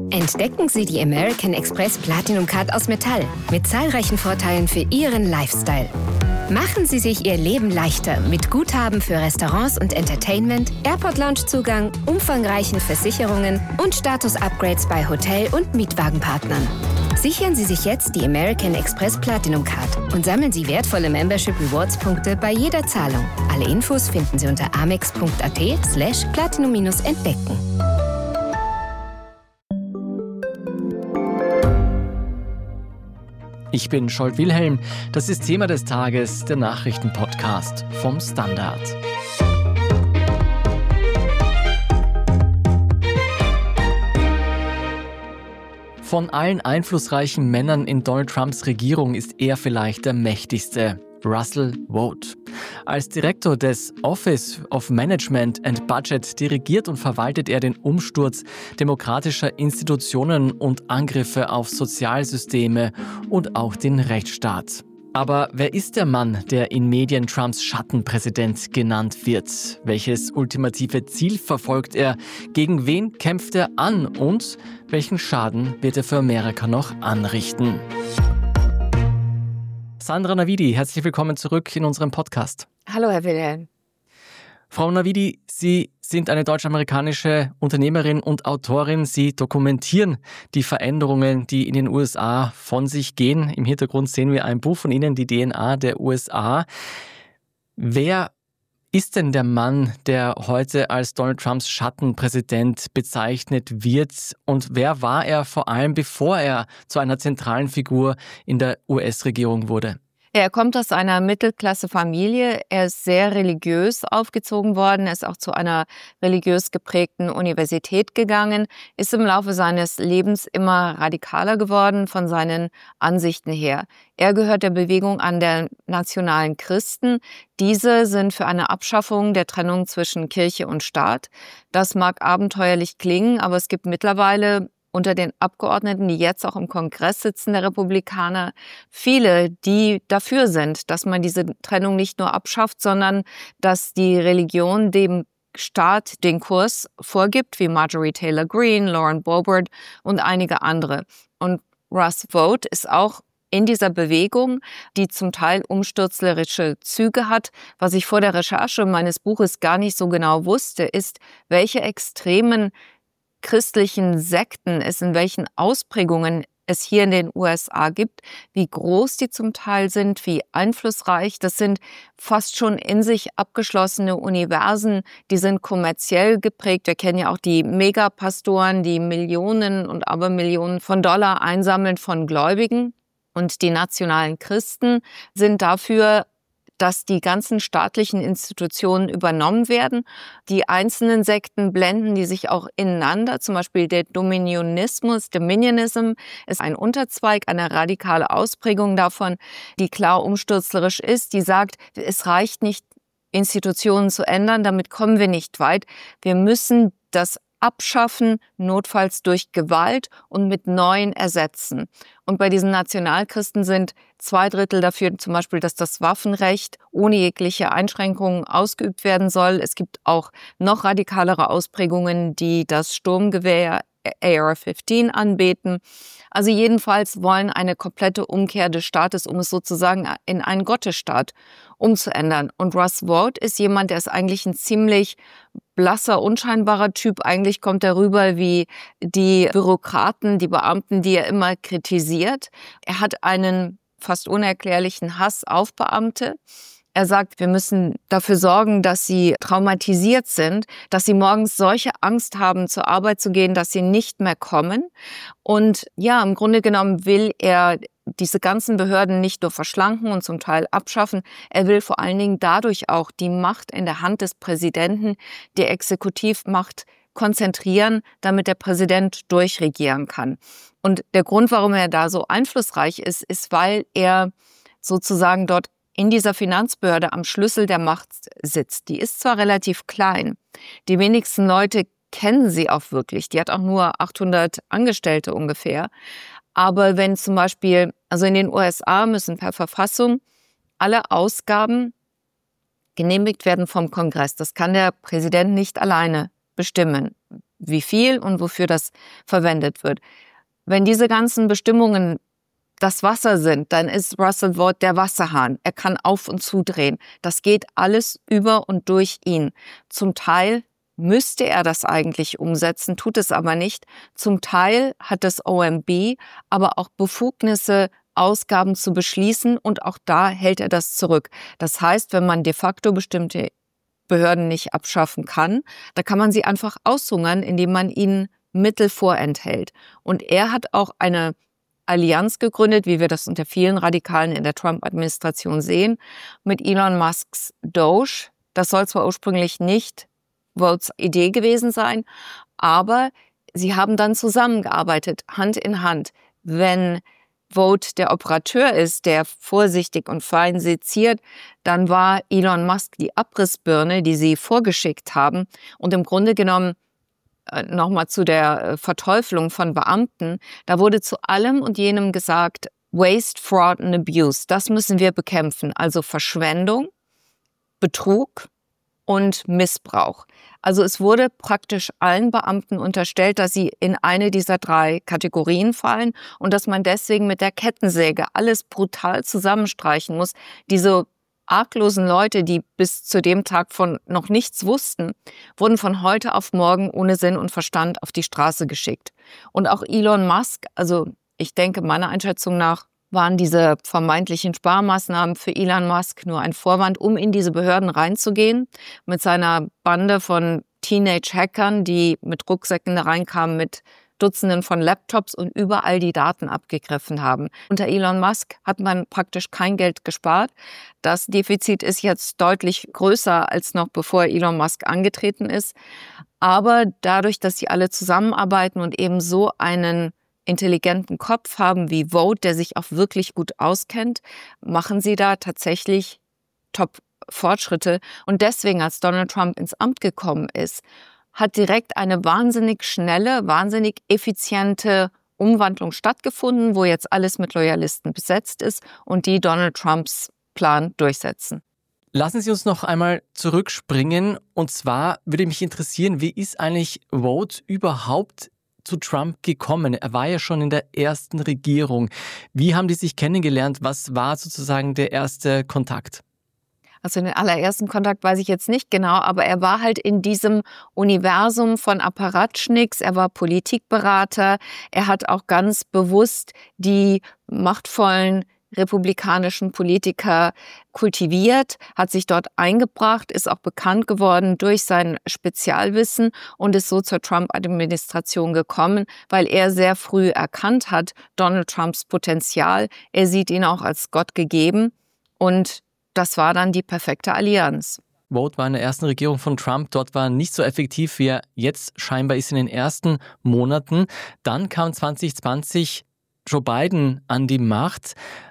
Entdecken Sie die American Express Platinum Card aus Metall mit zahlreichen Vorteilen für Ihren Lifestyle. Machen Sie sich Ihr Leben leichter mit Guthaben für Restaurants und Entertainment, Airport-Lounge-Zugang, umfangreichen Versicherungen und Status-Upgrades bei Hotel- und Mietwagenpartnern. Sichern Sie sich jetzt die American Express Platinum Card und sammeln Sie wertvolle Membership Rewards-Punkte bei jeder Zahlung. Alle Infos finden Sie unter amex.at/platinum-entdecken. Ich bin Scholt Wilhelm. Das ist Thema des Tages, der Nachrichtenpodcast vom Standard. Von allen einflussreichen Männern in Donald Trumps Regierung ist er vielleicht der mächtigste. Russell Vought. Als Direktor des Office of Management and Budget dirigiert und verwaltet er den Umsturz demokratischer Institutionen und Angriffe auf Sozialsysteme und auch den Rechtsstaat. Aber wer ist der Mann, der in Medien Trumps Schattenpräsident genannt wird? Welches ultimative Ziel verfolgt er? Gegen wen kämpft er an? Und welchen Schaden wird er für Amerika noch anrichten? Sandra Navidi, herzlich willkommen zurück in unserem Podcast. Hallo, Herr Wilhelm. Frau Navidi, Sie sind eine deutsch-amerikanische Unternehmerin und Autorin. Sie dokumentieren die Veränderungen, die in den USA von sich gehen. Im Hintergrund sehen wir ein Buch von Ihnen, die DNA der USA. Wer ist denn der Mann, der heute als Donald Trumps Schattenpräsident bezeichnet wird? Und wer war er vor allem, bevor er zu einer zentralen Figur in der US-Regierung wurde? Er kommt aus einer Mittelklasse-Familie. Er ist sehr religiös aufgezogen worden. Er ist auch zu einer religiös geprägten Universität gegangen, ist im Laufe seines Lebens immer radikaler geworden von seinen Ansichten her. Er gehört der Bewegung an der nationalen Christen. Diese sind für eine Abschaffung der Trennung zwischen Kirche und Staat. Das mag abenteuerlich klingen, aber es gibt mittlerweile unter den Abgeordneten, die jetzt auch im Kongress sitzen, der Republikaner, viele, die dafür sind, dass man diese Trennung nicht nur abschafft, sondern dass die Religion dem Staat den Kurs vorgibt, wie Marjorie Taylor Greene, Lauren Boebert und einige andere. Und Russ Vought ist auch in dieser Bewegung, die zum Teil umstürzlerische Züge hat. Was ich vor der Recherche meines Buches gar nicht so genau wusste, ist, welche extremen christlichen Sekten es in welchen Ausprägungen es hier in den USA gibt, wie groß die zum Teil sind, wie einflussreich. Das sind fast schon in sich abgeschlossene Universen, die sind kommerziell geprägt. Wir kennen ja auch die Megapastoren, die Millionen und Abermillionen von Dollar einsammeln von Gläubigen. Und die nationalen Christen sind dafür, dass die ganzen staatlichen Institutionen übernommen werden. Die einzelnen Sekten blenden die sich auch ineinander. Zum Beispiel der Dominionism ist ein Unterzweig, eine radikale Ausprägung davon, die klar umstürzlerisch ist, die sagt, es reicht nicht, Institutionen zu ändern, damit kommen wir nicht weit. Wir müssen das abschaffen, notfalls durch Gewalt und mit neuen ersetzen. Und bei diesen Nationalchristen sind 2/3 dafür zum Beispiel, dass das Waffenrecht ohne jegliche Einschränkungen ausgeübt werden soll. Es gibt auch noch radikalere Ausprägungen, die das Sturmgewehr AR-15 anbeten. Also jedenfalls wollen eine komplette Umkehr des Staates, um es sozusagen in einen Gottesstaat umzuändern. Und Russ Vought ist jemand, der ist eigentlich ein ziemlich blasser, unscheinbarer Typ. Eigentlich kommt er rüber wie die Bürokraten, die Beamten, die er immer kritisiert. Er hat einen fast unerklärlichen Hass auf Beamte. Er sagt, wir müssen dafür sorgen, dass sie traumatisiert sind, dass sie morgens solche Angst haben, zur Arbeit zu gehen, dass sie nicht mehr kommen. Und ja, im Grunde genommen will er diese ganzen Behörden nicht nur verschlanken und zum Teil abschaffen. Er will vor allen Dingen dadurch auch die Macht in der Hand des Präsidenten, die Exekutivmacht, konzentrieren, damit der Präsident durchregieren kann. Und der Grund, warum er da so einflussreich ist, ist, weil er sozusagen dort in dieser Finanzbehörde am Schlüssel der Macht sitzt. Die ist zwar relativ klein, die wenigsten Leute kennen sie auch wirklich. Die hat auch nur 800 Angestellte ungefähr. Aber wenn zum Beispiel, also in den USA müssen per Verfassung alle Ausgaben genehmigt werden vom Kongress. Das kann der Präsident nicht alleine bestimmen. wie viel und wofür das verwendet wird. Wenn diese ganzen Bestimmungen das Wasser sind, dann ist Russell Vought der Wasserhahn. Er kann auf- und zudrehen. Das geht alles über und durch ihn. Zum Teil müsste er das eigentlich umsetzen, tut es aber nicht. Zum Teil hat das OMB aber auch Befugnisse, Ausgaben zu beschließen, und auch da hält er das zurück. Das heißt, wenn man de facto bestimmte Behörden nicht abschaffen kann, da kann man sie einfach aushungern, indem man ihnen Mittel vorenthält. Und er hat auch eine Allianz gegründet, wie wir das unter vielen Radikalen in der Trump-Administration sehen, mit Elon Musks Doge. Das soll zwar ursprünglich nicht Voughts Idee gewesen sein, aber sie haben dann zusammengearbeitet, Hand in Hand. Wenn Vought der Operateur ist, der vorsichtig und fein seziert, dann war Elon Musk die Abrissbirne, die sie vorgeschickt haben. Und im Grunde genommen, nochmal zu der Verteufelung von Beamten, da wurde zu allem und jenem gesagt, Waste, Fraud and Abuse, das müssen wir bekämpfen. Also Verschwendung, Betrug und Missbrauch. Also es wurde praktisch allen Beamten unterstellt, dass sie in eine dieser 3 Kategorien fallen und dass man deswegen mit der Kettensäge alles brutal zusammenstreichen muss. Diese arglosen Leute, die bis zu dem Tag von noch nichts wussten, wurden von heute auf morgen ohne Sinn und Verstand auf die Straße geschickt. Und auch Elon Musk, also ich denke, meiner Einschätzung nach waren diese vermeintlichen Sparmaßnahmen für Elon Musk nur ein Vorwand, um in diese Behörden reinzugehen, mit seiner Bande von Teenage-Hackern, die mit Rucksäcken da reinkamen, mit Dutzenden von Laptops und überall die Daten abgegriffen haben. Unter Elon Musk hat man praktisch kein Geld gespart. Das Defizit ist jetzt deutlich größer als noch bevor Elon Musk angetreten ist. Aber dadurch, dass sie alle zusammenarbeiten und eben so einen intelligenten Kopf haben wie Vought, der sich auch wirklich gut auskennt, machen sie da tatsächlich Top-Fortschritte. Und deswegen, als Donald Trump ins Amt gekommen ist, hat direkt eine wahnsinnig schnelle, wahnsinnig effiziente Umwandlung stattgefunden, wo jetzt alles mit Loyalisten besetzt ist und die Donald Trumps Plan durchsetzen. Lassen Sie uns noch einmal zurückspringen. Und zwar würde mich interessieren, wie ist eigentlich Vought überhaupt zu Trump gekommen? Er war ja schon in der ersten Regierung. Wie haben die sich kennengelernt? Was war sozusagen der erste Kontakt? Also den allerersten Kontakt weiß ich jetzt nicht genau, aber er war halt in diesem Universum von Apparatschnicks, er war Politikberater, er hat auch ganz bewusst die machtvollen republikanischen Politiker kultiviert, hat sich dort eingebracht, ist auch bekannt geworden durch sein Spezialwissen und ist so zur Trump-Administration gekommen, weil er sehr früh erkannt hat, Donald Trumps Potenzial. Er sieht ihn auch als Gott gegeben und das war dann die perfekte Allianz. Vought war in der ersten Regierung von Trump. Dort war nicht so effektiv, wie er jetzt scheinbar ist in den ersten Monaten. Dann kam 2020 Joe Biden an die Macht.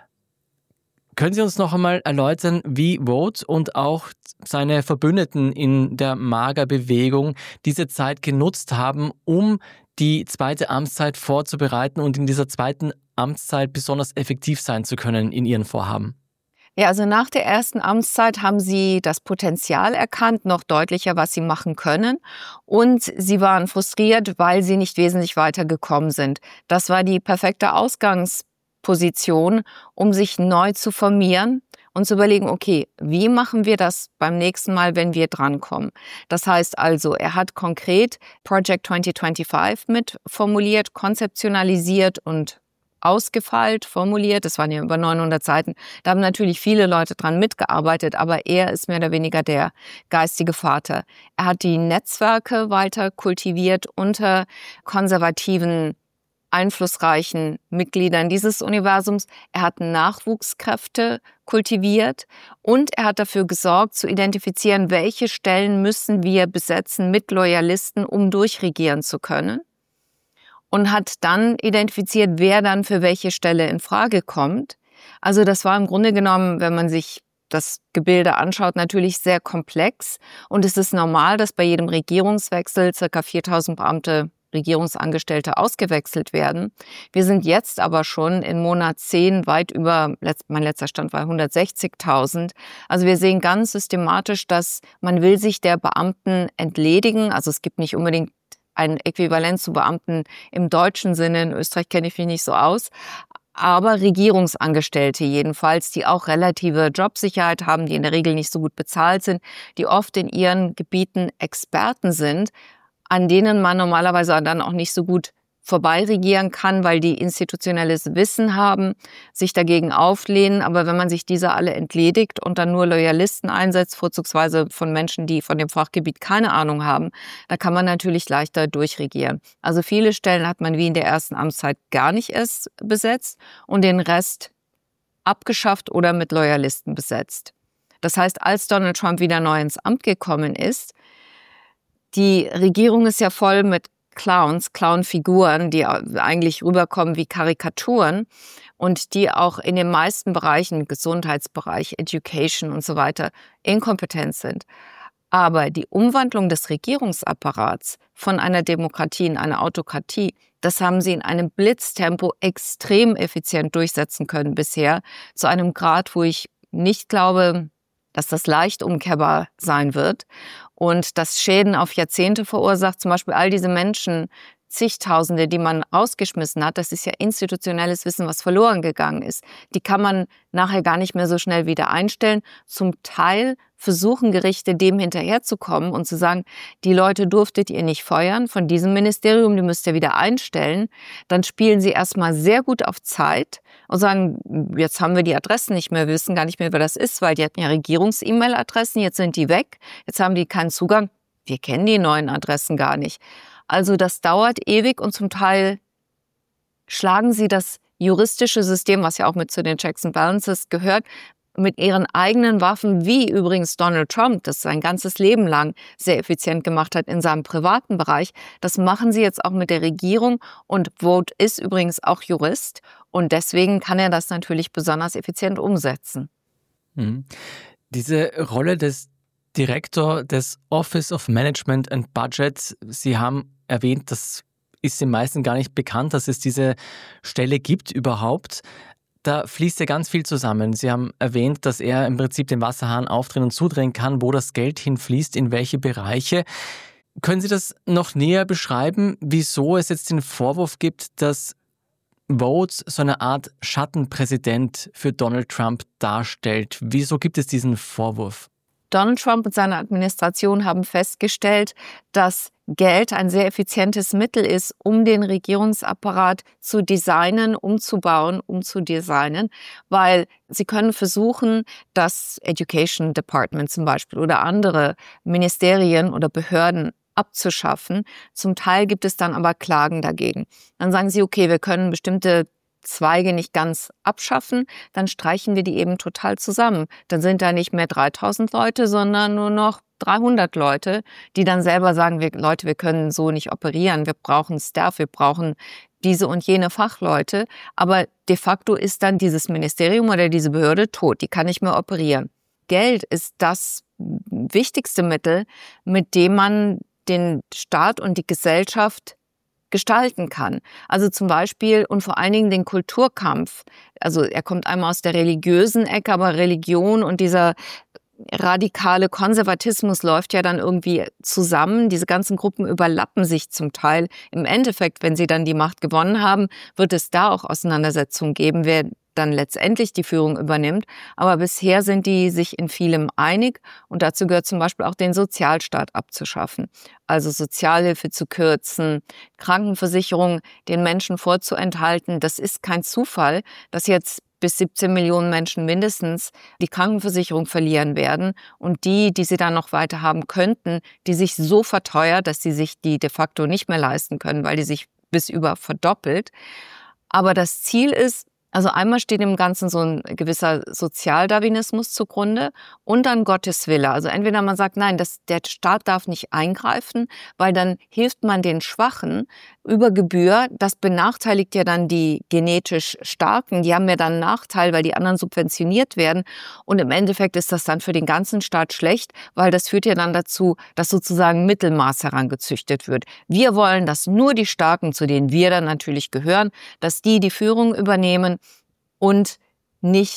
Können Sie uns noch einmal erläutern, wie Vought und auch seine Verbündeten in der MAGA-Bewegung diese Zeit genutzt haben, um die zweite Amtszeit vorzubereiten und in dieser zweiten Amtszeit besonders effektiv sein zu können in ihren Vorhaben? Ja, also nach der ersten Amtszeit haben sie das Potenzial erkannt, noch deutlicher, was sie machen können. Und sie waren frustriert, weil sie nicht wesentlich weitergekommen sind. Das war die perfekte Ausgangsposition, um sich neu zu formieren und zu überlegen, okay, wie machen wir das beim nächsten Mal, wenn wir drankommen? Das heißt also, er hat konkret Project 2025 mit formuliert, konzeptionalisiert und ausgefeilt, formuliert. Das waren ja über 900 Seiten. Da haben natürlich viele Leute dran mitgearbeitet, aber er ist mehr oder weniger der geistige Vater. Er hat die Netzwerke weiter kultiviert unter konservativen, einflussreichen Mitgliedern dieses Universums. Er hat Nachwuchskräfte kultiviert und er hat dafür gesorgt, zu identifizieren, welche Stellen müssen wir besetzen mit Loyalisten, um durchregieren zu können. Und hat dann identifiziert, wer dann für welche Stelle in Frage kommt. Also das war im Grunde genommen, wenn man sich das Gebilde anschaut, natürlich sehr komplex. Und es ist normal, dass bei jedem Regierungswechsel ca. 4.000 Beamte, Regierungsangestellte ausgewechselt werden. Wir sind jetzt aber schon in Monat 10 weit über, mein letzter Stand war 160.000. Also wir sehen ganz systematisch, dass man will sich der Beamten entledigen. Also es gibt nicht unbedingt ein Äquivalent zu Beamten im deutschen Sinne. In Österreich kenne ich mich nicht so aus. Aber Regierungsangestellte jedenfalls, die auch relative Jobsicherheit haben, die in der Regel nicht so gut bezahlt sind, die oft in ihren Gebieten Experten sind, an denen man normalerweise dann auch nicht so gut vorbeiregieren kann, weil die institutionelles Wissen haben, sich dagegen auflehnen. Aber wenn man sich dieser alle entledigt und dann nur Loyalisten einsetzt, vorzugsweise von Menschen, die von dem Fachgebiet keine Ahnung haben, dann kann man natürlich leichter durchregieren. Also viele Stellen hat man wie in der ersten Amtszeit gar nicht erst besetzt und den Rest abgeschafft oder mit Loyalisten besetzt. Das heißt, als Donald Trump wieder neu ins Amt gekommen ist, die Regierung ist ja voll mit Clown-Figuren, die eigentlich rüberkommen wie Karikaturen und die auch in den meisten Bereichen, Gesundheitsbereich, Education und so weiter, inkompetent sind. Aber die Umwandlung des Regierungsapparats von einer Demokratie in eine Autokratie, das haben sie in einem Blitztempo extrem effizient durchsetzen können bisher, zu einem Grad, wo ich nicht glaube, dass das leicht umkehrbar sein wird und das Schäden auf Jahrzehnte verursacht. Zum Beispiel all diese Menschen, zigtausende, die man rausgeschmissen hat, das ist ja institutionelles Wissen, was verloren gegangen ist. Die kann man nachher gar nicht mehr so schnell wieder einstellen. Zum Teil versuchen Gerichte dem hinterherzukommen und zu sagen, die Leute durftet ihr nicht feuern von diesem Ministerium, die müsst ihr wieder einstellen. Dann spielen sie erstmal sehr gut auf Zeit und sagen, jetzt haben wir die Adressen nicht mehr, wir wissen gar nicht mehr, wer das ist, weil die hatten ja Regierungs-E-Mail-Adressen, jetzt sind die weg, jetzt haben die keinen Zugang. Wir kennen die neuen Adressen gar nicht. Also das dauert ewig und zum Teil schlagen sie das juristische System, was ja auch mit zu den Checks and Balances gehört, mit ihren eigenen Waffen, wie übrigens Donald Trump das sein ganzes Leben lang sehr effizient gemacht hat in seinem privaten Bereich. Das machen sie jetzt auch mit der Regierung und Vogt ist übrigens auch Jurist und deswegen kann er das natürlich besonders effizient umsetzen. Diese Rolle des Direktor des Office of Management and Budget, Sie haben erwähnt, das ist den meisten gar nicht bekannt, dass es diese Stelle gibt überhaupt. Da fließt ja ganz viel zusammen. Sie haben erwähnt, dass er im Prinzip den Wasserhahn aufdrehen und zudrehen kann, wo das Geld hinfließt, in welche Bereiche. Können Sie das noch näher beschreiben, wieso es jetzt den Vorwurf gibt, dass Vogt so eine Art Schattenpräsident für Donald Trump darstellt? Wieso gibt es diesen Vorwurf? Donald Trump und seine Administration haben festgestellt, dass Geld ein sehr effizientes Mittel ist, um den Regierungsapparat zu designen, umzudesignen, weil sie können versuchen, das Education Department zum Beispiel oder andere Ministerien oder Behörden abzuschaffen. Zum Teil gibt es dann aber Klagen dagegen. Dann sagen sie, okay, wir können bestimmte Zweige nicht ganz abschaffen, dann streichen wir die eben total zusammen. Dann sind da nicht mehr 3000 Leute, sondern nur noch 300 Leute, die dann selber sagen, wir können so nicht operieren, wir brauchen Staff, wir brauchen diese und jene Fachleute. Aber de facto ist dann dieses Ministerium oder diese Behörde tot, die kann nicht mehr operieren. Geld ist das wichtigste Mittel, mit dem man den Staat und die Gesellschaft gestalten kann. Also zum Beispiel und vor allen Dingen den Kulturkampf. Also er kommt einmal aus der religiösen Ecke, aber Religion und dieser radikale Konservatismus läuft ja dann irgendwie zusammen. Diese ganzen Gruppen überlappen sich zum Teil. Im Endeffekt, wenn sie dann die Macht gewonnen haben, wird es da auch Auseinandersetzungen geben, wer dann letztendlich die Führung übernimmt. Aber bisher sind die sich in vielem einig und dazu gehört zum Beispiel auch den Sozialstaat abzuschaffen. Also Sozialhilfe zu kürzen, Krankenversicherung den Menschen vorzuenthalten. Das ist kein Zufall, dass jetzt bis 17 Millionen Menschen mindestens die Krankenversicherung verlieren werden und die sie dann noch weiter haben könnten, die sich so verteuert, dass sie sich die de facto nicht mehr leisten können, weil die sich bis über verdoppelt. Aber das Ziel ist, also einmal steht im Ganzen so ein gewisser Sozialdarwinismus zugrunde und dann Gottes Wille. Also entweder man sagt, nein, der Staat darf nicht eingreifen, weil dann hilft man den Schwachen über Gebühr. Das benachteiligt ja dann die genetisch Starken. Die haben ja dann einen Nachteil, weil die anderen subventioniert werden. Und im Endeffekt ist das dann für den ganzen Staat schlecht, weil das führt ja dann dazu, dass sozusagen Mittelmaß herangezüchtet wird. Wir wollen, dass nur die Starken, zu denen wir dann natürlich gehören, dass die Führung übernehmen und nicht,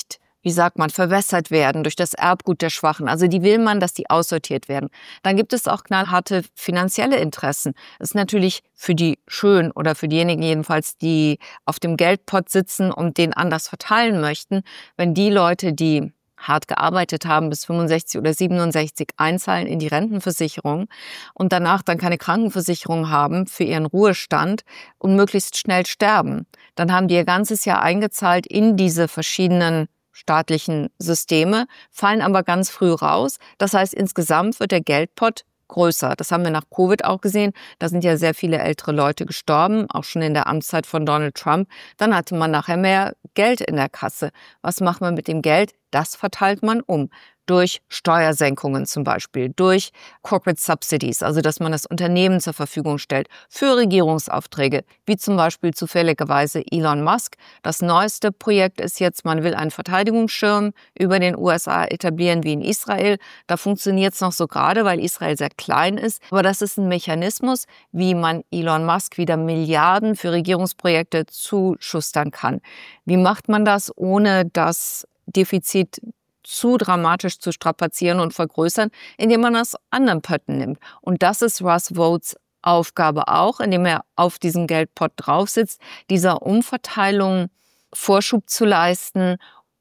verwässert werden durch das Erbgut der Schwachen. Also die will man, dass die aussortiert werden. Dann gibt es auch knallharte finanzielle Interessen. Das ist natürlich für die schön oder für diejenigen jedenfalls, die auf dem Geldpot sitzen und den anders verteilen möchten, wenn die Leute, die hart gearbeitet haben, bis 65 oder 67 einzahlen in die Rentenversicherung und danach dann keine Krankenversicherung haben für ihren Ruhestand und möglichst schnell sterben. Dann haben die ihr ganzes Jahr eingezahlt in diese verschiedenen staatlichen Systeme, fallen aber ganz früh raus. Das heißt, insgesamt wird der Geldpot größer. Das haben wir nach Covid auch gesehen. Da sind ja sehr viele ältere Leute gestorben, auch schon in der Amtszeit von Donald Trump. Dann hatte man nachher mehr Geld in der Kasse. Was macht man mit dem Geld? Das verteilt man um. Durch Steuersenkungen zum Beispiel, durch Corporate Subsidies, also dass man das Unternehmen zur Verfügung stellt, für Regierungsaufträge, wie zum Beispiel zufälligerweise Elon Musk. Das neueste Projekt ist jetzt, man will einen Verteidigungsschirm über den USA etablieren wie in Israel. Da funktioniert es noch so gerade, weil Israel sehr klein ist. Aber das ist ein Mechanismus, wie man Elon Musk wieder Milliarden für Regierungsprojekte zuschustern kann. Wie macht man das, ohne das Defizit zu dramatisch zu strapazieren und vergrößern, indem man aus anderen Pötten nimmt. Und das ist Russ Votes Aufgabe auch, indem er auf diesem Geldpot drauf sitzt, dieser Umverteilung Vorschub zu leisten,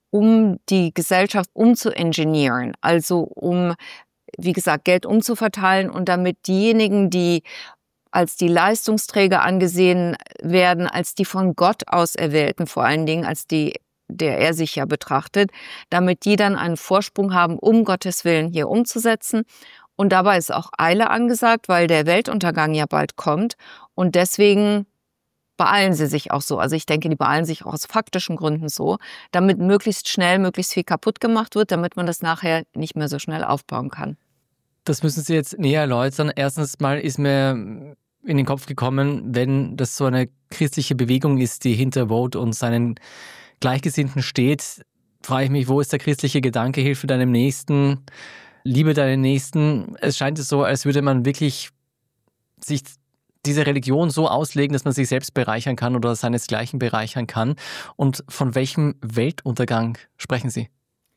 um die Gesellschaft umzuengineeren, also um, wie gesagt, Geld umzuverteilen und damit diejenigen, die als die Leistungsträger angesehen werden, als die von Gott auserwählten, vor allen Dingen als die, der er sich ja betrachtet, damit die dann einen Vorsprung haben, um Gottes Willen hier umzusetzen. Und dabei ist auch Eile angesagt, weil der Weltuntergang ja bald kommt. Und deswegen beeilen sie sich auch so. Also ich denke, die beeilen sich auch aus faktischen Gründen so, damit möglichst schnell möglichst viel kaputt gemacht wird, damit man das nachher nicht mehr so schnell aufbauen kann. Das müssen Sie jetzt näher erläutern. Erstens mal ist mir in den Kopf gekommen, wenn das so eine christliche Bewegung ist, die hinter Vote und seinen Gleichgesinnten steht, frage ich mich, wo ist der christliche Gedanke, hilfe deinem Nächsten, liebe deinen Nächsten. Es scheint so, als würde man wirklich sich diese Religion so auslegen, dass man sich selbst bereichern kann oder seinesgleichen bereichern kann. Und von welchem Weltuntergang sprechen Sie?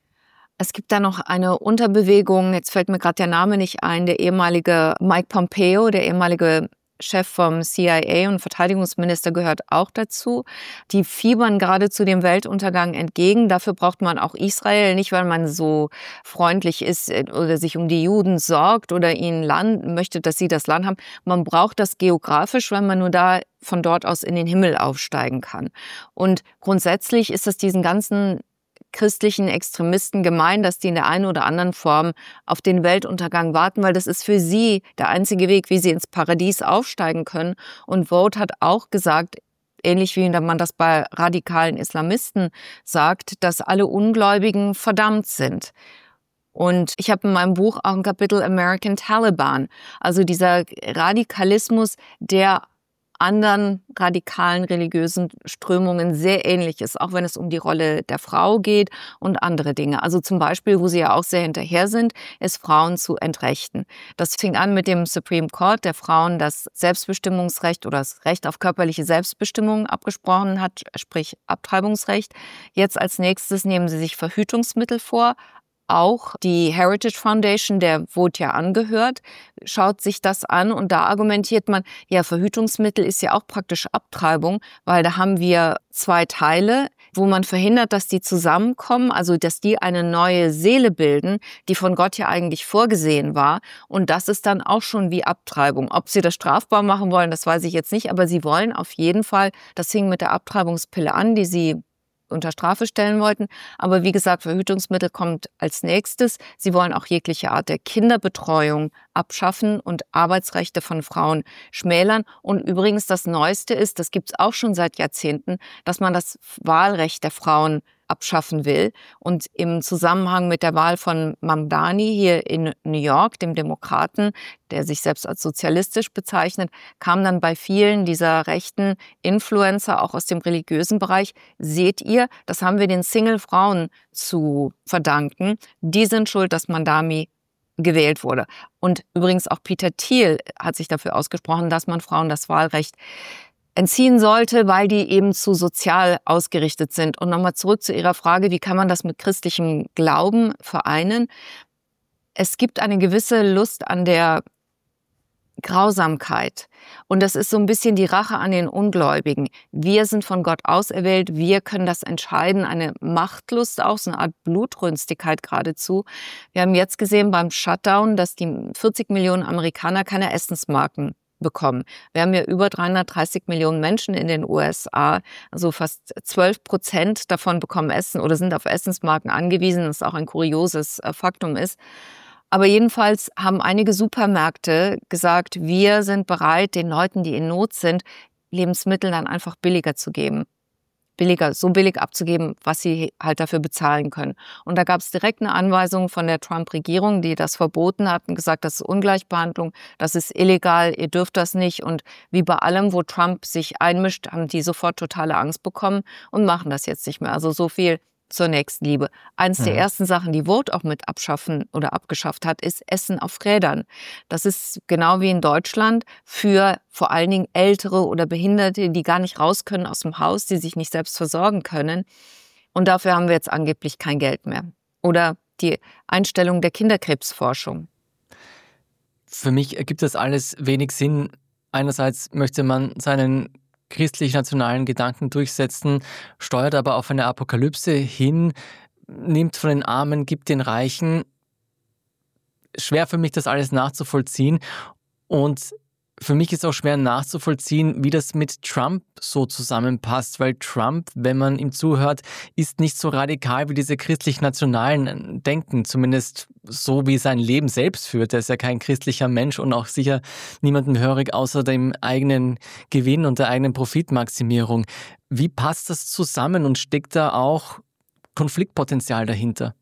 Es gibt da noch eine Unterbewegung, jetzt fällt mir gerade der Name nicht ein, der ehemalige Mike Pompeo, der ehemalige Chef vom CIA und Verteidigungsminister gehört auch dazu. Die fiebern gerade zu dem Weltuntergang entgegen. Dafür braucht man auch Israel, nicht weil man so freundlich ist oder sich um die Juden sorgt oder ihnen möchte, dass sie das Land haben. Man braucht das geografisch, weil man nur da von dort aus in den Himmel aufsteigen kann. Und grundsätzlich ist das diesen ganzen christlichen Extremisten gemein, dass die in der einen oder anderen Form auf den Weltuntergang warten, weil das ist für sie der einzige Weg, wie sie ins Paradies aufsteigen können. Und Vote hat auch gesagt, ähnlich wie man das bei radikalen Islamisten sagt, dass alle Ungläubigen verdammt sind. Und ich habe in meinem Buch auch ein Kapitel American Taliban, also dieser Radikalismus, der anderen radikalen religiösen Strömungen sehr ähnlich ist, auch wenn es um die Rolle der Frau geht und andere Dinge. Also zum Beispiel, wo sie ja auch sehr hinterher sind, ist Frauen zu entrechten. Das fing an mit dem Supreme Court, der Frauen das Selbstbestimmungsrecht oder das Recht auf körperliche Selbstbestimmung abgesprochen hat, sprich Abtreibungsrecht. Jetzt als nächstes nehmen sie sich Verhütungsmittel vor. Auch die Heritage Foundation, der Vote ja angehört, schaut sich das an und da argumentiert man, ja, Verhütungsmittel ist ja auch praktisch Abtreibung, weil da haben wir zwei Teile, wo man verhindert, dass die zusammenkommen, also dass die eine neue Seele bilden, die von Gott ja eigentlich vorgesehen war. Und das ist dann auch schon wie Abtreibung. Ob sie das strafbar machen wollen, das weiß ich jetzt nicht, aber sie wollen auf jeden Fall, das fing mit der Abtreibungspille an, die sie unter Strafe stellen wollten. Aber wie gesagt, Verhütungsmittel kommt als nächstes. Sie wollen auch jegliche Art der Kinderbetreuung abschaffen und Arbeitsrechte von Frauen schmälern. Und übrigens das Neueste ist, das gibt es auch schon seit Jahrzehnten, dass man das Wahlrecht der Frauen abschaffen will. Und im Zusammenhang mit der Wahl von Mamdani hier in New York, dem Demokraten, der sich selbst als sozialistisch bezeichnet, kam dann bei vielen dieser rechten Influencer, auch aus dem religiösen Bereich, seht ihr, das haben wir den Single-Frauen zu verdanken. Die sind schuld, dass Mamdani gewählt wurde. Und übrigens auch Peter Thiel hat sich dafür ausgesprochen, dass man Frauen das Wahlrecht entziehen sollte, weil die eben zu sozial ausgerichtet sind. Und nochmal zurück zu Ihrer Frage, wie kann man das mit christlichem Glauben vereinen? Es gibt eine gewisse Lust an der Grausamkeit. Und das ist so ein bisschen die Rache an den Ungläubigen. Wir sind von Gott auserwählt, wir können das entscheiden, eine Machtlust auch, so eine Art Blutrünstigkeit geradezu. Wir haben jetzt gesehen beim Shutdown, dass die 40 Millionen Amerikaner keine Essensmarken bekommen. Wir haben ja über 330 Millionen Menschen in den USA, also fast 12% davon bekommen Essen oder sind auf Essensmarken angewiesen, was auch ein kurioses Faktum ist. Aber jedenfalls haben einige Supermärkte gesagt, wir sind bereit, den Leuten, die in Not sind, Lebensmittel dann einfach billiger zu geben. So billig abzugeben, was sie halt dafür bezahlen können. Und da gab es direkt eine Anweisung von der Trump-Regierung, die das verboten hat und gesagt, das ist Ungleichbehandlung, das ist illegal, ihr dürft das nicht. Und wie bei allem, wo Trump sich einmischt, haben die sofort totale Angst bekommen und machen das jetzt nicht mehr. Also so viel zur Nächstenliebe. Eins der ersten Sachen, die Vote auch mit abschaffen oder abgeschafft hat, ist Essen auf Rädern. Das ist genau wie in Deutschland für vor allen Dingen Ältere oder Behinderte, die gar nicht raus können aus dem Haus, die sich nicht selbst versorgen können. Und dafür haben wir jetzt angeblich kein Geld mehr. Oder die Einstellung der Kinderkrebsforschung. Für mich ergibt das alles wenig Sinn. Einerseits möchte man seinen christlich-nationalen Gedanken durchsetzen, steuert aber auf eine Apokalypse hin, nimmt von den Armen, gibt den Reichen. Schwer für mich, das alles nachzuvollziehen. Und für mich ist auch schwer nachzuvollziehen, wie das mit Trump so zusammenpasst, weil Trump, wenn man ihm zuhört, ist nicht so radikal wie diese christlich-nationalen denken, zumindest so wie sein Leben selbst führt. Er ist ja kein christlicher Mensch und auch sicher niemandem hörig außer dem eigenen Gewinn und der eigenen Profitmaximierung. Wie passt das zusammen und steckt da auch Konfliktpotenzial dahinter?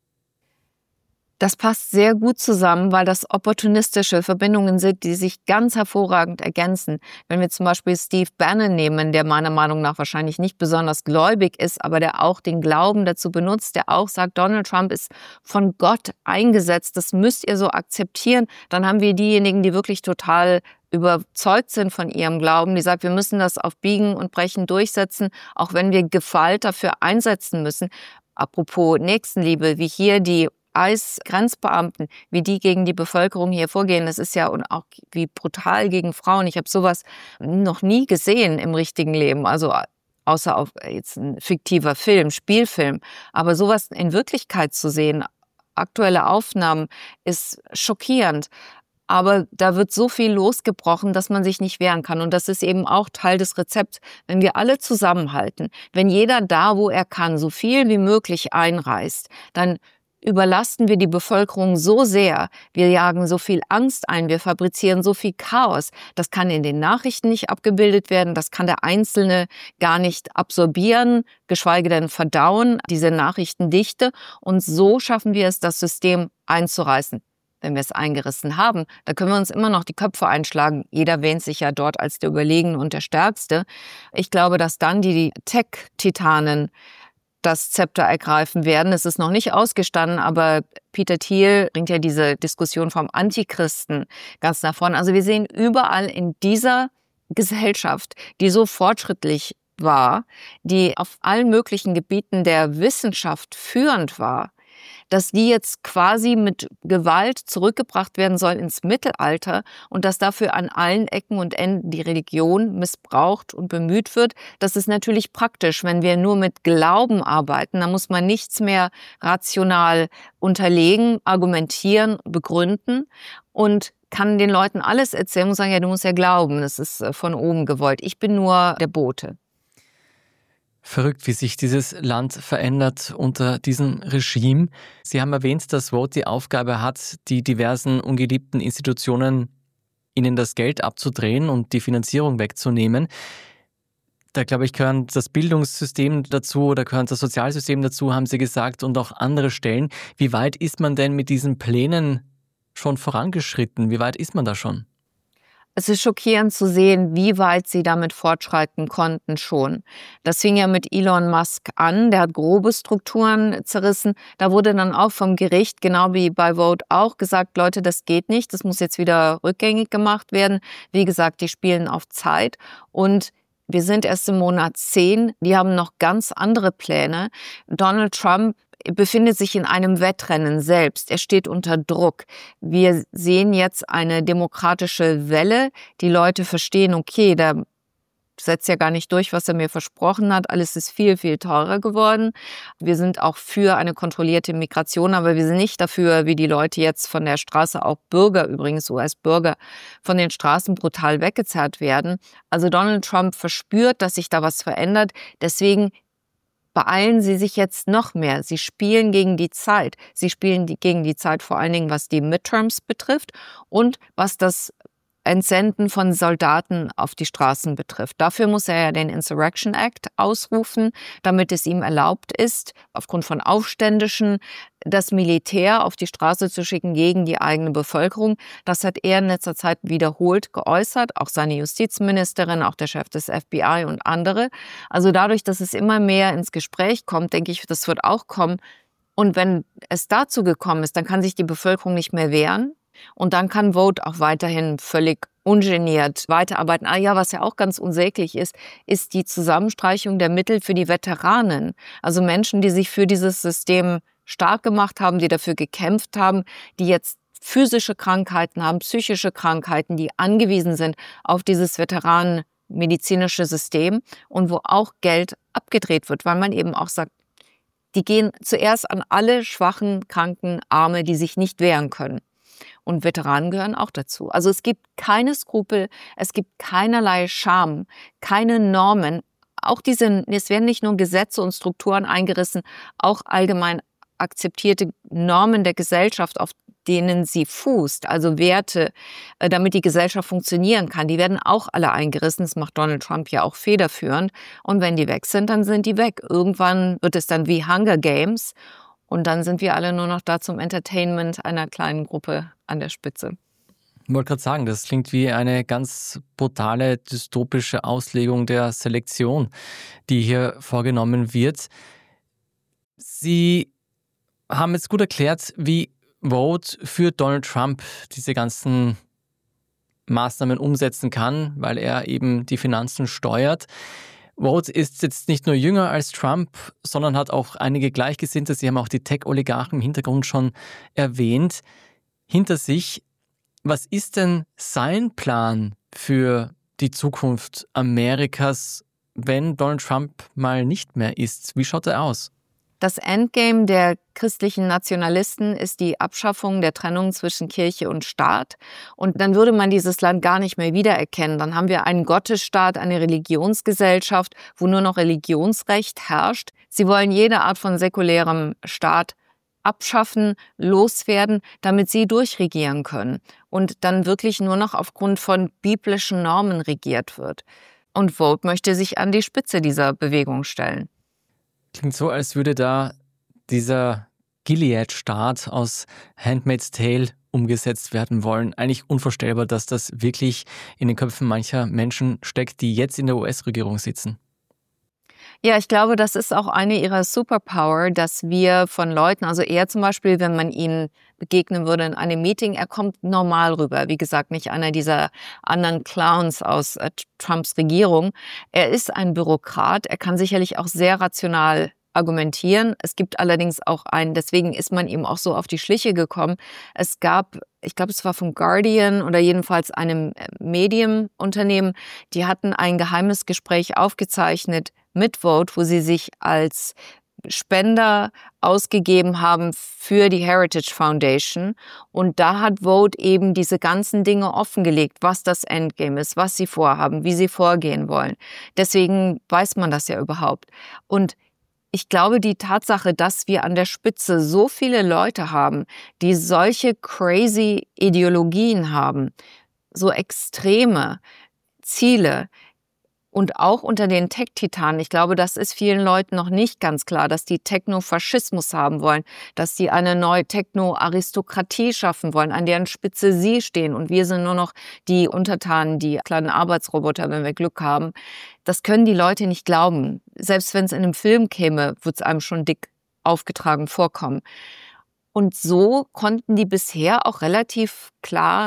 Das passt sehr gut zusammen, weil das opportunistische Verbindungen sind, die sich ganz hervorragend ergänzen. Wenn wir zum Beispiel Steve Bannon nehmen, der meiner Meinung nach wahrscheinlich nicht besonders gläubig ist, aber der auch den Glauben dazu benutzt, der auch sagt, Donald Trump ist von Gott eingesetzt, das müsst ihr so akzeptieren. Dann haben wir diejenigen, die wirklich total überzeugt sind von ihrem Glauben, die sagt, wir müssen das auf Biegen und Brechen durchsetzen, auch wenn wir Gewalt dafür einsetzen müssen. Apropos Nächstenliebe, wie hier die ICE-Grenzbeamten, wie die gegen die Bevölkerung hier vorgehen, das ist ja und auch wie brutal gegen Frauen. Ich habe sowas noch nie gesehen im richtigen Leben, also außer auf jetzt ein fiktiver Film, Spielfilm. Aber sowas in Wirklichkeit zu sehen, aktuelle Aufnahmen, ist schockierend. Aber da wird so viel losgebrochen, dass man sich nicht wehren kann. Und das ist eben auch Teil des Rezepts. Wenn wir alle zusammenhalten, wenn jeder da, wo er kann, so viel wie möglich einreißt, dann überlasten wir die Bevölkerung so sehr, wir jagen so viel Angst ein, wir fabrizieren so viel Chaos. Das kann in den Nachrichten nicht abgebildet werden, das kann der Einzelne gar nicht absorbieren, geschweige denn verdauen, diese Nachrichtendichte. Und so schaffen wir es, das System einzureißen. Wenn wir es eingerissen haben, dann können wir uns immer noch die Köpfe einschlagen. Jeder wähnt sich ja dort als der Überlegene und der Stärkste. Ich glaube, dass dann die Tech-Titanen das Zepter ergreifen werden. Es ist noch nicht ausgestanden, aber Peter Thiel bringt ja diese Diskussion vom Antichristen ganz nach vorne. Also wir sehen überall in dieser Gesellschaft, die so fortschrittlich war, die auf allen möglichen Gebieten der Wissenschaft führend war, dass die jetzt quasi mit Gewalt zurückgebracht werden soll ins Mittelalter und dass dafür an allen Ecken und Enden die Religion missbraucht und bemüht wird. Das ist natürlich praktisch, wenn wir nur mit Glauben arbeiten. Da muss man nichts mehr rational unterlegen, argumentieren, begründen und kann den Leuten alles erzählen und sagen, ja, du musst ja glauben, das ist von oben gewollt. Ich bin nur der Bote. Verrückt, wie sich dieses Land verändert unter diesem Regime. Sie haben erwähnt, dass Vote die Aufgabe hat, die diversen ungeliebten Institutionen ihnen das Geld abzudrehen und die Finanzierung wegzunehmen. Da, glaube ich, gehört das Bildungssystem dazu oder gehört das Sozialsystem dazu, haben Sie gesagt, und auch andere Stellen. Wie weit ist man denn mit diesen Plänen schon vorangeschritten? Wie weit ist man da schon? Es ist schockierend zu sehen, wie weit sie damit fortschreiten konnten schon. Das fing ja mit Elon Musk an, der hat grobe Strukturen zerrissen. Da wurde dann auch vom Gericht, genau wie bei Vote auch, gesagt, Leute, das geht nicht, das muss jetzt wieder rückgängig gemacht werden. Wie gesagt, die spielen auf Zeit und Wir sind erst im Monat 10, die haben noch ganz andere Pläne. Donald Trump befindet sich in einem Wettrennen selbst. Er steht unter Druck. Wir sehen jetzt eine demokratische Welle. Die Leute verstehen, okay, der setzt ja gar nicht durch, was er mir versprochen hat. Alles ist viel, viel teurer geworden. Wir sind auch für eine kontrollierte Migration, aber wir sind nicht dafür, wie die Leute jetzt von der Straße, auch Bürger übrigens, US-Bürger, von den Straßen brutal weggezerrt werden. Also Donald Trump verspürt, dass sich da was verändert. Deswegen beeilen sie sich jetzt noch mehr. Sie spielen gegen die Zeit. Sie spielen gegen die Zeit vor allen Dingen, was die Midterms betrifft und was das Entsenden von Soldaten auf die Straßen betrifft. Dafür muss er ja den Insurrection Act ausrufen, damit es ihm erlaubt ist, aufgrund von Aufständischen das Militär auf die Straße zu schicken gegen die eigene Bevölkerung. Das hat er in letzter Zeit wiederholt geäußert, auch seine Justizministerin, auch der Chef des FBI und andere. Also dadurch, dass es immer mehr ins Gespräch kommt, denke ich, das wird auch kommen. Und wenn es dazu gekommen ist, dann kann sich die Bevölkerung nicht mehr wehren. Und dann kann Vote auch weiterhin völlig ungeniert weiterarbeiten. Was ja auch ganz unsäglich ist, ist die Zusammenstreichung der Mittel für die Veteranen. Also Menschen, die sich für dieses System stark gemacht haben, die dafür gekämpft haben, die jetzt physische Krankheiten haben, psychische Krankheiten, die angewiesen sind auf dieses veteranenmedizinische System und wo auch Geld abgedreht wird, weil man eben auch sagt, die gehen zuerst an alle schwachen, kranken Arme, die sich nicht wehren können. Und Veteranen gehören auch dazu. Also es gibt keine Skrupel, es gibt keinerlei Scham, keine Normen. Es werden nicht nur Gesetze und Strukturen eingerissen, auch allgemein akzeptierte Normen der Gesellschaft, auf denen sie fußt, also Werte, damit die Gesellschaft funktionieren kann, die werden auch alle eingerissen. Das macht Donald Trump ja auch federführend. Und wenn die weg sind, dann sind die weg. Irgendwann wird es dann wie Hunger Games. Und dann sind wir alle nur noch da zum Entertainment einer kleinen Gruppe an der Spitze. Ich wollte gerade sagen, das klingt wie eine ganz brutale, dystopische Auslegung der Selektion, die hier vorgenommen wird. Sie haben jetzt gut erklärt, wie Vote für Donald Trump diese ganzen Maßnahmen umsetzen kann, weil er eben die Finanzen steuert. Vote ist jetzt nicht nur jünger als Trump, sondern hat auch einige Gleichgesinnte. Sie haben auch die Tech-Oligarchen im Hintergrund schon erwähnt. Hinter sich, was ist denn sein Plan für die Zukunft Amerikas, wenn Donald Trump mal nicht mehr ist? Wie schaut er aus? Das Endgame der christlichen Nationalisten ist die Abschaffung der Trennung zwischen Kirche und Staat. Und dann würde man dieses Land gar nicht mehr wiedererkennen. Dann haben wir einen Gottesstaat, eine Religionsgesellschaft, wo nur noch Religionsrecht herrscht. Sie wollen jede Art von säkulärem Staat abschaffen, loswerden, damit sie durchregieren können und dann wirklich nur noch aufgrund von biblischen Normen regiert wird. Und Vote möchte sich an die Spitze dieser Bewegung stellen. Klingt so, als würde da dieser Gilead-Staat aus Handmaid's Tale umgesetzt werden wollen. Eigentlich unvorstellbar, dass das wirklich in den Köpfen mancher Menschen steckt, die jetzt in der US-Regierung sitzen. Ja, ich glaube, das ist auch eine ihrer Superpower, dass wir von Leuten, also er zum Beispiel, wenn man ihm begegnen würde in einem Meeting, er kommt normal rüber. Wie gesagt, nicht einer dieser anderen Clowns aus Trumps Regierung. Er ist ein Bürokrat. Er kann sicherlich auch sehr rational argumentieren. Es gibt allerdings auch deswegen ist man ihm auch so auf die Schliche gekommen. Es gab, ich glaube, es war vom Guardian oder jedenfalls einem Medienunternehmen, die hatten ein geheimes Gespräch aufgezeichnet mit Vote, wo sie sich als Spender ausgegeben haben für die Heritage Foundation. Und da hat Vote eben diese ganzen Dinge offengelegt, was das Endgame ist, was sie vorhaben, wie sie vorgehen wollen. Deswegen weiß man das ja überhaupt. Und ich glaube, die Tatsache, dass wir an der Spitze so viele Leute haben, die solche crazy Ideologien haben, so extreme Ziele, und auch unter den Tech-Titanen, ich glaube, das ist vielen Leuten noch nicht ganz klar, dass die Technofaschismus haben wollen, dass sie eine neue Techno-Aristokratie schaffen wollen, an deren Spitze sie stehen und wir sind nur noch die Untertanen, die kleinen Arbeitsroboter, wenn wir Glück haben. Das können die Leute nicht glauben. Selbst wenn es in einem Film käme, wird es einem schon dick aufgetragen vorkommen. Und so konnten die bisher auch relativ klar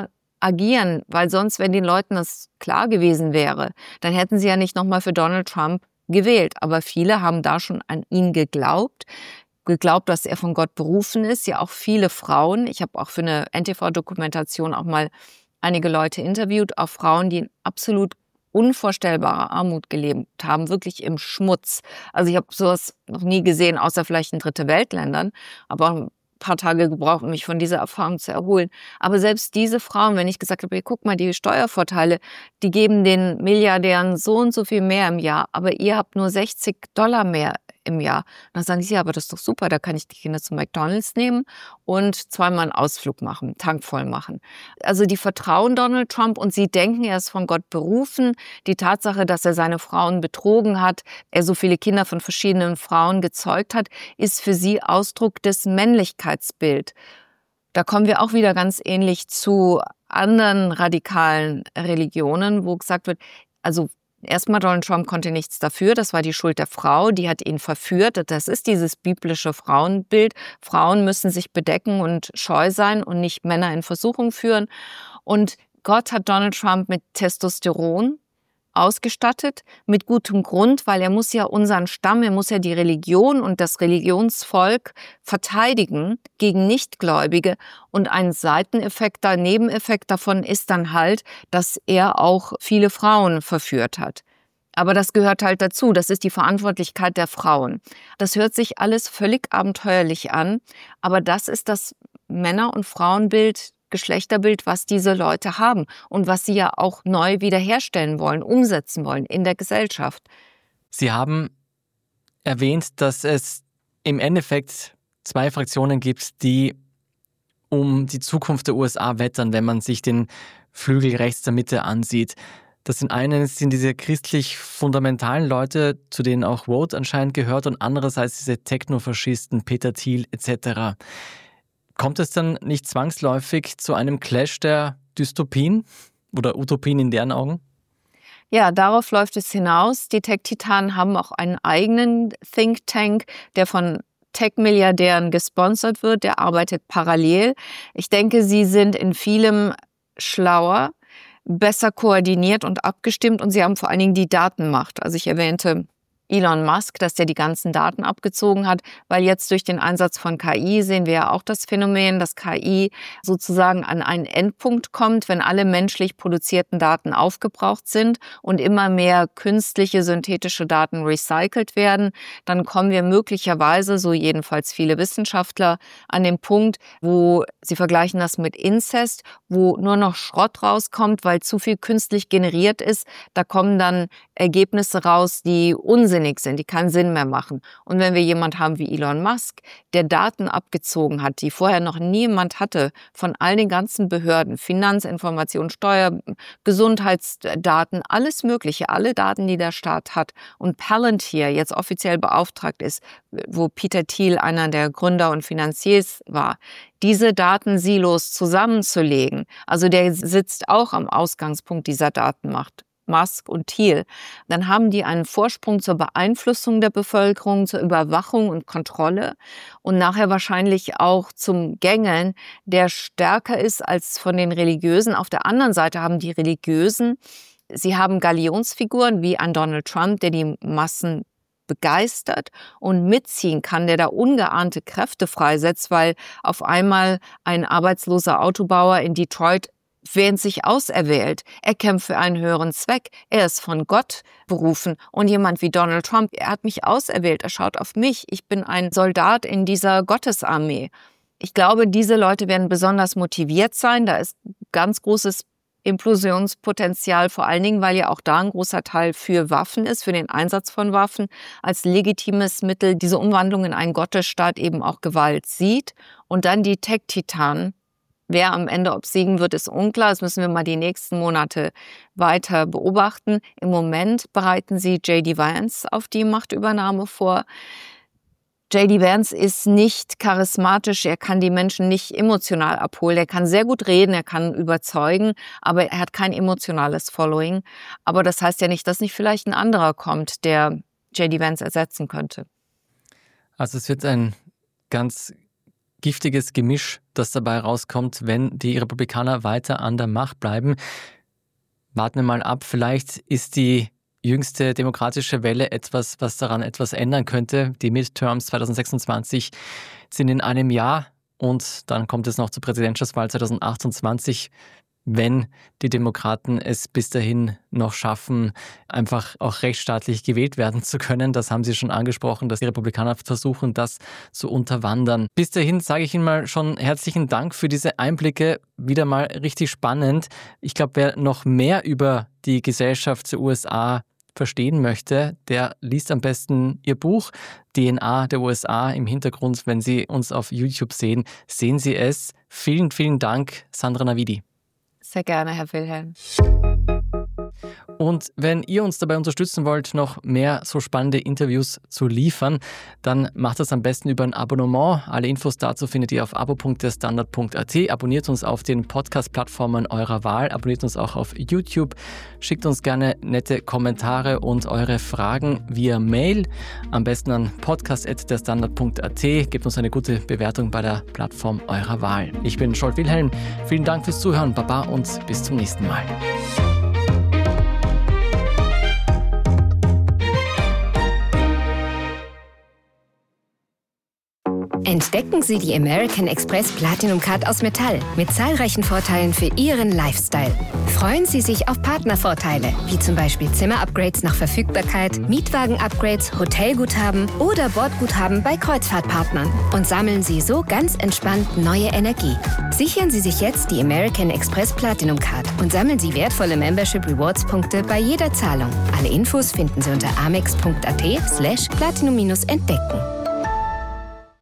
agieren, weil sonst, wenn den Leuten das klar gewesen wäre, dann hätten sie ja nicht nochmal für Donald Trump gewählt. Aber viele haben da schon an ihn geglaubt, dass er von Gott berufen ist. Ja, auch viele Frauen. Ich habe auch für eine NTV-Dokumentation auch mal einige Leute interviewt, auch Frauen, die in absolut unvorstellbarer Armut gelebt haben, wirklich im Schmutz. Also ich habe sowas noch nie gesehen, außer vielleicht in Dritte-Welt-Ländern, aber ein paar Tage gebraucht, um mich von dieser Erfahrung zu erholen. Aber selbst diese Frauen, wenn ich gesagt habe, guck mal, die Steuervorteile, die geben den Milliardären so und so viel mehr im Jahr, aber ihr habt nur $60 mehr im Jahr. Und dann sagen sie, ja, aber das ist doch super, da kann ich die Kinder zu McDonald's nehmen und zweimal einen Ausflug machen, Tank voll machen. Also die vertrauen Donald Trump und sie denken, er ist von Gott berufen. Die Tatsache, dass er seine Frauen betrogen hat, er so viele Kinder von verschiedenen Frauen gezeugt hat, ist für sie Ausdruck des Männlichkeitsbilds. Da kommen wir auch wieder ganz ähnlich zu anderen radikalen Religionen, wo gesagt wird, also erstmal, Donald Trump konnte nichts dafür, das war die Schuld der Frau, die hat ihn verführt. Das ist dieses biblische Frauenbild. Frauen müssen sich bedecken und scheu sein und nicht Männer in Versuchung führen. Und Gott hat Donald Trump mit Testosteron ausgestattet, mit gutem Grund, weil er muss ja unseren Stamm, er muss ja die Religion und das Religionsvolk verteidigen gegen Nichtgläubige. Und ein Seiteneffekt, ein Nebeneffekt davon ist dann halt, dass er auch viele Frauen verführt hat. Aber das gehört halt dazu, das ist die Verantwortlichkeit der Frauen. Das hört sich alles völlig abenteuerlich an, aber das ist das Männer- und Frauenbild, Geschlechterbild, was diese Leute haben und was sie ja auch neu wiederherstellen wollen, umsetzen wollen in der Gesellschaft. Sie haben erwähnt, dass es im Endeffekt zwei Fraktionen gibt, die um die Zukunft der USA wettern, wenn man sich den Flügel rechts der Mitte ansieht. Das sind diese christlich-fundamentalen Leute, zu denen auch Vote anscheinend gehört, und andererseits diese Technofaschisten, Peter Thiel etc. Kommt es dann nicht zwangsläufig zu einem Clash der Dystopien oder Utopien in deren Augen? Ja, darauf läuft es hinaus. Die Tech-Titanen haben auch einen eigenen Think Tank, der von Tech-Milliardären gesponsert wird. Der arbeitet parallel. Ich denke, sie sind in vielem schlauer, besser koordiniert und abgestimmt und sie haben vor allen Dingen die Datenmacht. Also ich erwähnte Elon Musk, dass der die ganzen Daten abgezogen hat, weil jetzt durch den Einsatz von KI sehen wir ja auch das Phänomen, dass KI sozusagen an einen Endpunkt kommt, wenn alle menschlich produzierten Daten aufgebraucht sind und immer mehr künstliche, synthetische Daten recycelt werden, dann kommen wir möglicherweise, so jedenfalls viele Wissenschaftler, an den Punkt, wo sie vergleichen das mit Inzest, wo nur noch Schrott rauskommt, weil zu viel künstlich generiert ist. Da kommen dann Ergebnisse raus, die unsinnig sind, die keinen Sinn mehr machen. Und wenn wir jemand haben wie Elon Musk, der Daten abgezogen hat, die vorher noch niemand hatte, von all den ganzen Behörden, Finanzinformationen, Steuer, Gesundheitsdaten, alles Mögliche, alle Daten, die der Staat hat. Und Palantir jetzt offiziell beauftragt ist, wo Peter Thiel einer der Gründer und Finanziers war, diese Datensilos zusammenzulegen. Also der sitzt auch am Ausgangspunkt dieser Datenmacht. Musk und Thiel, dann haben die einen Vorsprung zur Beeinflussung der Bevölkerung, zur Überwachung und Kontrolle und nachher wahrscheinlich auch zum Gängeln, der stärker ist als von den Religiösen. Auf der anderen Seite haben die Religiösen, sie haben Galionsfiguren wie ein Donald Trump, der die Massen begeistert und mitziehen kann, der da ungeahnte Kräfte freisetzt, weil auf einmal ein arbeitsloser Autobauer in Detroit wähnt sich auserwählt. Er kämpft für einen höheren Zweck. Er ist von Gott berufen. Und jemand wie Donald Trump, er hat mich auserwählt. Er schaut auf mich. Ich bin ein Soldat in dieser Gottesarmee. Ich glaube, diese Leute werden besonders motiviert sein. Da ist ganz großes Implosionspotenzial, vor allen Dingen, weil ja auch da ein großer Teil für Waffen ist, für den Einsatz von Waffen als legitimes Mittel, diese Umwandlung in einen Gottesstaat eben auch Gewalt sieht. Und dann die Tech-Titanen. Wer am Ende obsiegen wird, ist unklar. Das müssen wir mal die nächsten Monate weiter beobachten. Im Moment bereiten sie J.D. Vance auf die Machtübernahme vor. J.D. Vance ist nicht charismatisch, er kann die Menschen nicht emotional abholen. Er kann sehr gut reden, er kann überzeugen, aber er hat kein emotionales Following. Aber das heißt ja nicht, dass nicht vielleicht ein anderer kommt, der J.D. Vance ersetzen könnte. Also es wird ein ganz giftiges Gemisch, das dabei rauskommt, wenn die Republikaner weiter an der Macht bleiben. Warten wir mal ab, vielleicht ist die jüngste demokratische Welle etwas, was daran etwas ändern könnte. Die Midterms 2026 sind in einem Jahr und dann kommt es noch zur Präsidentschaftswahl 2028. Wenn die Demokraten es bis dahin noch schaffen, einfach auch rechtsstaatlich gewählt werden zu können. Das haben Sie schon angesprochen, dass die Republikaner versuchen, das zu unterwandern. Bis dahin sage ich Ihnen mal schon herzlichen Dank für diese Einblicke. Wieder mal richtig spannend. Ich glaube, wer noch mehr über die Gesellschaft der USA verstehen möchte, der liest am besten Ihr Buch DNA der USA im Hintergrund. Wenn Sie uns auf YouTube sehen, sehen Sie es. Vielen, vielen Dank, Sandra Navidi. Sehr gerne, Herr Wilhelm. Und wenn ihr uns dabei unterstützen wollt, noch mehr so spannende Interviews zu liefern, dann macht das am besten über ein Abonnement. Alle Infos dazu findet ihr auf abo.derstandard.at. Abonniert uns auf den Podcast-Plattformen eurer Wahl. Abonniert uns auch auf YouTube. Schickt uns gerne nette Kommentare und eure Fragen via Mail. Am besten an podcast@derstandard.at. Gebt uns eine gute Bewertung bei der Plattform eurer Wahl. Ich bin Scholt Wilhelm. Vielen Dank fürs Zuhören. Baba und bis zum nächsten Mal. Entdecken Sie die American Express Platinum Card aus Metall mit zahlreichen Vorteilen für Ihren Lifestyle. Freuen Sie sich auf Partnervorteile, wie zum Beispiel Zimmerupgrades nach Verfügbarkeit, Mietwagen-Upgrades, Hotelguthaben oder Bordguthaben bei Kreuzfahrtpartnern. Und sammeln Sie so ganz entspannt neue Energie. Sichern Sie sich jetzt die American Express Platinum Card und sammeln Sie wertvolle Membership Rewards Punkte bei jeder Zahlung. Alle Infos finden Sie unter amex.at/platinum-entdecken.